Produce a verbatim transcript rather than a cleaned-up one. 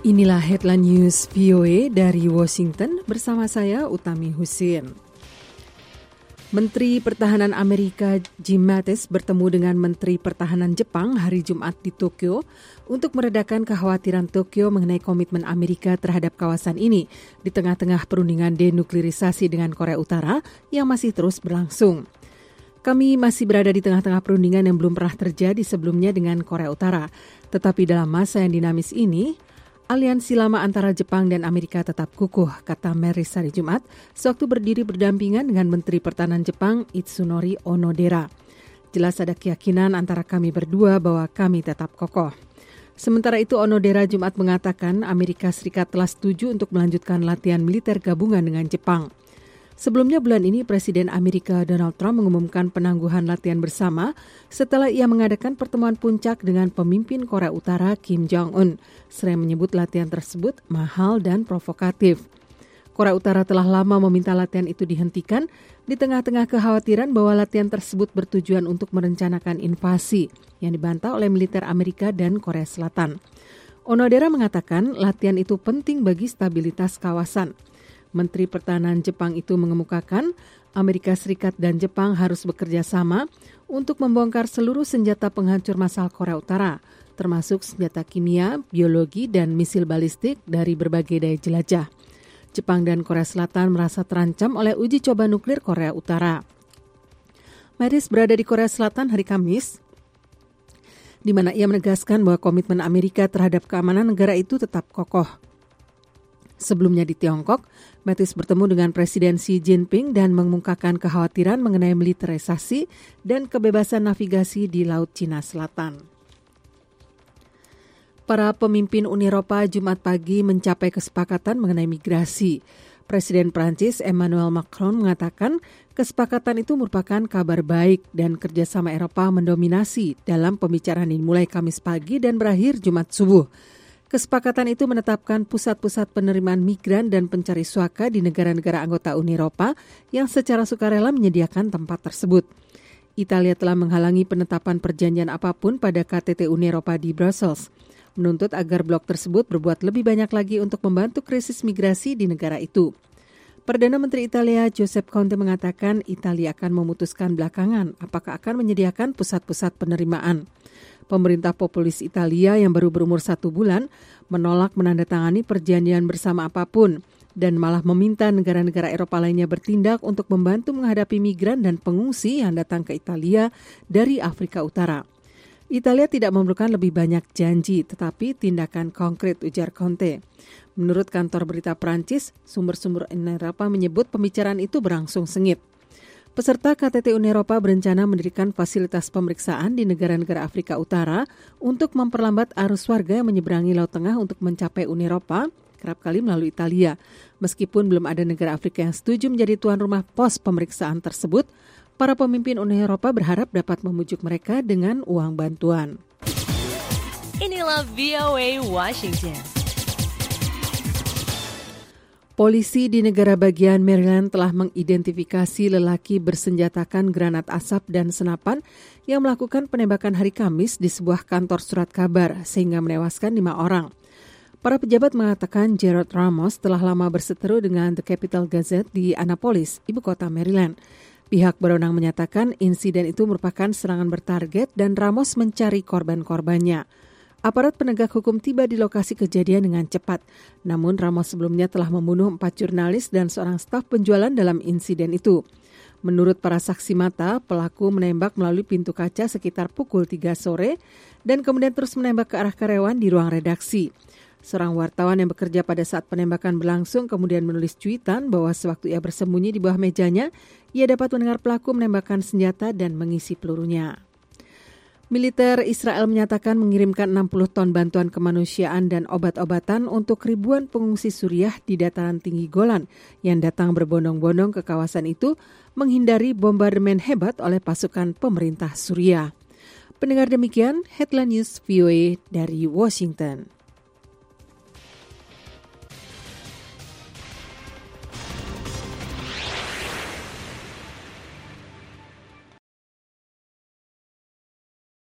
Inilah headline news V O A dari Washington bersama saya Utami Husin. Menteri Pertahanan Amerika Jim Mattis bertemu dengan Menteri Pertahanan Jepang hari Jumat di Tokyo untuk meredakan kekhawatiran Tokyo mengenai komitmen Amerika terhadap kawasan ini di tengah-tengah perundingan denuklirisasi dengan Korea Utara yang masih terus berlangsung. Kami masih berada di tengah-tengah perundingan yang belum pernah terjadi sebelumnya dengan Korea Utara, tetapi dalam masa yang dinamis ini, aliansi lama antara Jepang dan Amerika tetap kukuh, kata Mattis hari Jumat, sewaktu berdiri berdampingan dengan Menteri Pertahanan Jepang Itsunori Onodera. Jelas ada keyakinan antara kami berdua bahwa kami tetap kokoh. Sementara itu Onodera Jumat mengatakan Amerika Serikat telah setuju untuk melanjutkan latihan militer gabungan dengan Jepang. Sebelumnya bulan ini Presiden Amerika Donald Trump mengumumkan penangguhan latihan bersama setelah ia mengadakan pertemuan puncak dengan pemimpin Korea Utara Kim Jong-un. Sering menyebut latihan tersebut mahal dan provokatif. Korea Utara telah lama meminta latihan itu dihentikan di tengah-tengah kekhawatiran bahwa latihan tersebut bertujuan untuk merencanakan invasi yang dibantah oleh militer Amerika dan Korea Selatan. Onodera mengatakan latihan itu penting bagi stabilitas kawasan. Menteri Pertahanan Jepang itu mengemukakan Amerika Serikat dan Jepang harus bekerja sama untuk membongkar seluruh senjata penghancur massal Korea Utara, termasuk senjata kimia, biologi, dan misil balistik dari berbagai daya jelajah. Jepang dan Korea Selatan merasa terancam oleh uji coba nuklir Korea Utara. Mattis berada di Korea Selatan hari Kamis, di mana ia menegaskan bahwa komitmen Amerika terhadap keamanan negara itu tetap kokoh. Sebelumnya di Tiongkok, Mattis bertemu dengan Presiden Xi Jinping dan mengemukakan kekhawatiran mengenai militerisasi dan kebebasan navigasi di Laut Cina Selatan. Para pemimpin Uni Eropa Jumat pagi mencapai kesepakatan mengenai migrasi. Presiden Prancis Emmanuel Macron mengatakan kesepakatan itu merupakan kabar baik dan kerjasama Eropa mendominasi dalam pembicaraan yang dimulai Kamis pagi dan berakhir Jumat subuh. Kesepakatan itu menetapkan pusat-pusat penerimaan migran dan pencari suaka di negara-negara anggota Uni Eropa yang secara sukarela menyediakan tempat tersebut. Italia telah menghalangi penetapan perjanjian apapun pada K T T Uni Eropa di Brussels, menuntut agar blok tersebut berbuat lebih banyak lagi untuk membantu krisis migrasi di negara itu. Perdana Menteri Italia Giuseppe Conte mengatakan Italia akan memutuskan belakangan apakah akan menyediakan pusat-pusat penerimaan. Pemerintah populis Italia yang baru berumur satu bulan menolak menandatangani perjanjian bersama apapun dan malah meminta negara-negara Eropa lainnya bertindak untuk membantu menghadapi migran dan pengungsi yang datang ke Italia dari Afrika Utara. Italia tidak memerlukan lebih banyak janji tetapi tindakan konkret, ujar Conte. Menurut kantor berita Prancis, sumber-sumber Uni Eropa menyebut pembicaraan itu berlangsung sengit. Peserta K T T Uni Eropa berencana mendirikan fasilitas pemeriksaan di negara-negara Afrika Utara untuk memperlambat arus warga yang menyeberangi Laut Tengah untuk mencapai Uni Eropa, kerap kali melalui Italia. Meskipun belum ada negara Afrika yang setuju menjadi tuan rumah pos pemeriksaan tersebut, para pemimpin Uni Eropa berharap dapat memujuk mereka dengan uang bantuan. Inilah V O A Washington. Polisi di negara bagian Maryland telah mengidentifikasi lelaki bersenjatakan granat asap dan senapan yang melakukan penembakan hari Kamis di sebuah kantor surat kabar sehingga menewaskan lima orang. Para pejabat mengatakan Gerald Ramos telah lama berseteru dengan The Capital Gazette di Annapolis, ibu kota Maryland. Pihak berwenang menyatakan insiden itu merupakan serangan bertarget dan Ramos mencari korban-korbannya. Aparat penegak hukum tiba di lokasi kejadian dengan cepat. Namun Ramos sebelumnya telah membunuh empat jurnalis dan seorang staf penjualan dalam insiden itu. Menurut para saksi mata, pelaku menembak melalui pintu kaca sekitar pukul tiga sore dan kemudian terus menembak ke arah karyawan di ruang redaksi. Seorang wartawan yang bekerja pada saat penembakan berlangsung kemudian menulis cuitan bahwa sewaktu ia bersembunyi di bawah mejanya, ia dapat mendengar pelaku menembakkan senjata dan mengisi pelurunya. Militer Israel menyatakan mengirimkan enam puluh ton bantuan kemanusiaan dan obat-obatan untuk ribuan pengungsi Suriah di dataran tinggi Golan yang datang berbondong-bondong ke kawasan itu menghindari bombardemen hebat oleh pasukan pemerintah Suriah. Pendengar demikian, Headline News V O A dari Washington.